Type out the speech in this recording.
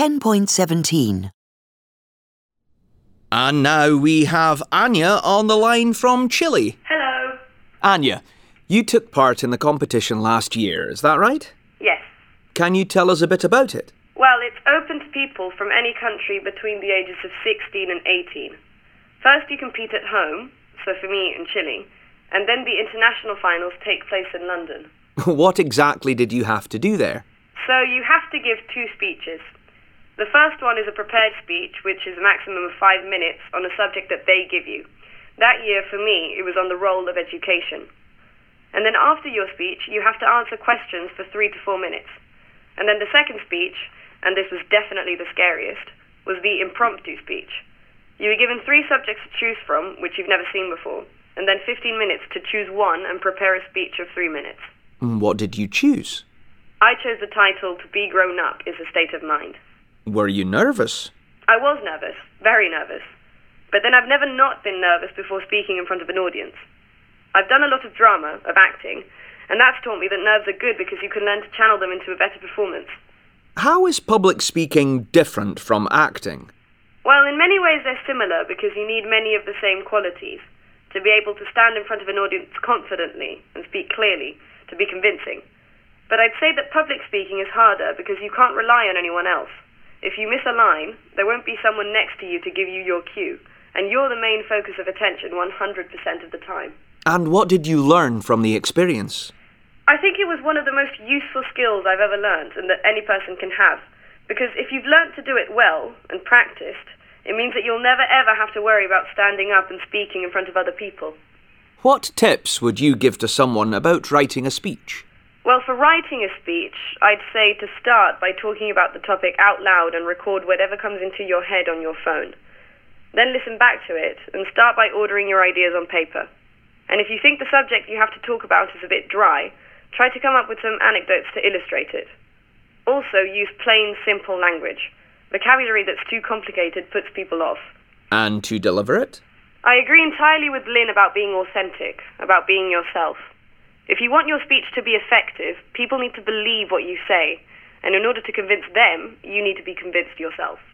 10.17. And now we have Anya on the line from Chile. Hello. Anya, you took part in the competition last year, is that right? Yes. Can you tell us a bit about it? Well, it's open to people from any country between the ages of 16 and 18. First you compete at home, so for me in Chile, and then the international finals take place in London. What exactly did you have to do there? So you have to give 2 speeches. The first one is a prepared speech, which is a maximum of 5 minutes on a subject that they give you. That year, for me, it was on the role of education. And then after your speech, you have to answer questions for 3 to 4 minutes. And then the second speech, and this was definitely the scariest, was the impromptu speech. You were given 3 subjects to choose from, which you've never seen before, and then 15 minutes to choose one and prepare a speech of 3 minutes. What did you choose? I chose the title, To Be Grown Up is a State of Mind. Were you nervous? I was nervous, very nervous. But then I've never not been nervous before speaking in front of an audience. I've done a lot of drama, of acting, and that's taught me that nerves are good because you can learn to channel them into a better performance. How is public speaking different from acting? Well, in many ways they're similar because you need many of the same qualities. To be able to stand in front of an audience confidently and speak clearly, to be convincing. But I'd say that public speaking is harder because you can't rely on anyone else. If you miss a line, there won't be someone next to you to give you your cue, and you're the main focus of attention 100% of the time. And what did you learn from the experience? I think it was one of the most useful skills I've ever learned and that any person can have, because if you've learnt to do it well and practiced, it means that you'll never ever have to worry about standing up and speaking in front of other people. What tips would you give to someone about writing a speech? Well, for writing a speech, I'd say to start by talking about the topic out loud and record whatever comes into your head on your phone. Then listen back to it and start by ordering your ideas on paper. And if you think the subject you have to talk about is a bit dry, try to come up with some anecdotes to illustrate it. Also, use plain, simple language. Vocabulary that's too complicated puts people off. And to deliver it? I agree entirely with Lynn about being authentic, about being yourself. If you want your speech to be effective, people need to believe what you say. And in order to convince them, you need to be convinced yourself.